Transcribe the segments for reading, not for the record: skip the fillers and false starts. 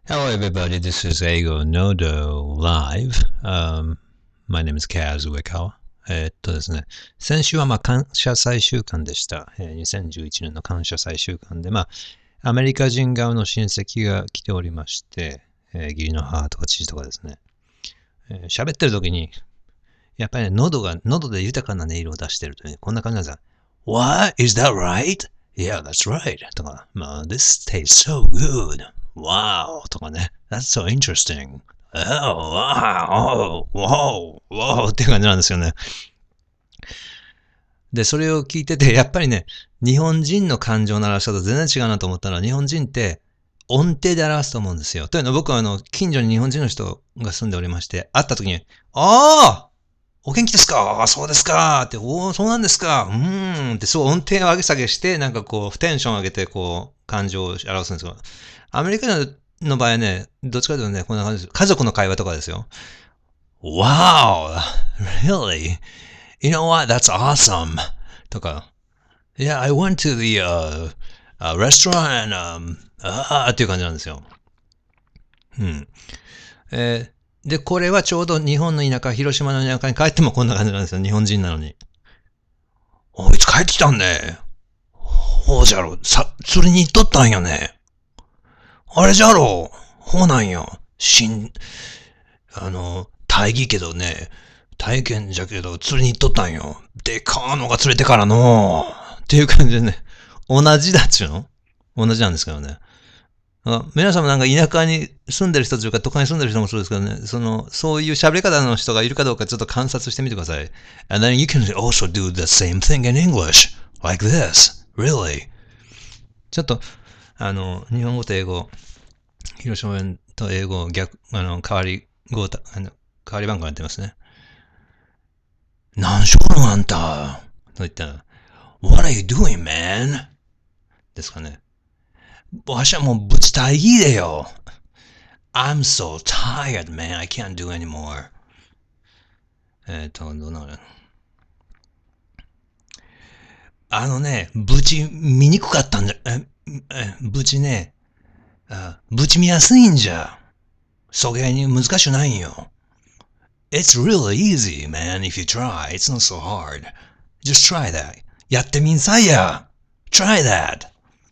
Hello, everybody. This is Eigo Nodo Live. My name is Kaz Uekawa. ですね、先週は感謝祭週間でした。2011年の感謝祭週間で、アメリカ人側の親戚が来ておりまして、義理の母とか父とかですね、喋ってる時に、やっぱりね、喉で豊かな音色を出してるとね、こんな感じなんですよ。What? Is that right? Yeah, that's right. とか、this tastes so good.Wow! とかね。That's so interesting. Oh, wow! Wow! Wow! っていう感じなんですよね。で、それを聞いてて、やっぱりね、日本人の感情の表し方と全然違うなと思ったのは、日本人って音程で表すと思うんですよ。というのは僕は近所に日本人の人が住んでおりまして、会った時に、お元気ですかそうですかって、そうなんですかって、そう音程を上げ下げして、なんかこう、テンション上げて、こう、感情を表すんですよ。アメリカの場合ね、どっちかというとね、こんな感じです。家族の会話とかですよ。Wow! Really? You know what? That's awesome! とか、Yeah, I went to the restaurant and, っていう感じなんですよ。うん。で、これはちょうど日本の田舎、広島の田舎に帰ってもこんな感じなんですよ。日本人なのに。いつ帰ってきたんね。ほうじゃろ。釣りに行っとったんよね。あれじゃろ。ほうなんよ。大義けどね、体験じゃけど釣りに行っとったんよ。でかーのが釣れてからのっていう感じでね、同じだっちゅうの同じなんですけどね。皆さんもなんか田舎に住んでる人というか都会に住んでる人もそうですけどね、そういう喋り方の人がいるかどうかちょっと観察してみてください。And then you can also do the same thing in English. Like this. Really. ちょっと、日本語と英語、広島弁と英語、代わり番号になってますね。何しょるのあんたと言ったら、What are you doing, man? ですかね。わしはもうぶちたいぎでよ。I'm so tired, man. I can't do anymore. どうなるぶち見にくかったんじゃ、ぶちね、ぶち見やすいんじゃ。そげに難しくないんよ。It's really easy, man, if you try. It's not so hard. Just try that. やってみんさいや。Try that.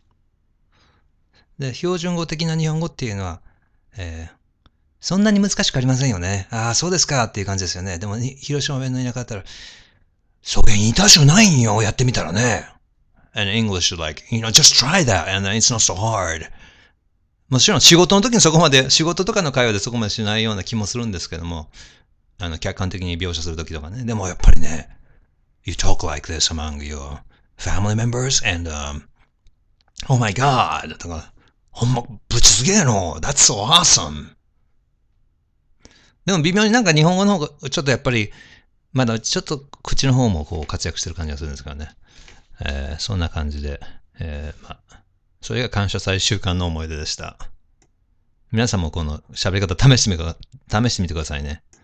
で、標準語的な日本語っていうのは、そんなに難しくありませんよね。そうですかっていう感じですよね。でも、広島弁の田舎だったら、そげに痛くないんよ。やってみたらね。And English like, just try that and it's not so hard. もちろん仕事の時にそこまで、仕事とかの会話でそこまでしないような気もするんですけども、客観的に描写する時とかね。でもやっぱりね、You talk like this among your family members and, Oh my god! とか、ほんま、ぶちすげえの !That's so awesome! でも微妙になんか日本語の方が、ちょっとやっぱり、まだちょっと口の方もこう活躍してる感じがするんですからね。そんな感じで、それが感謝祭週間の思い出でした。皆さんもこの喋り方試してみてくださいね。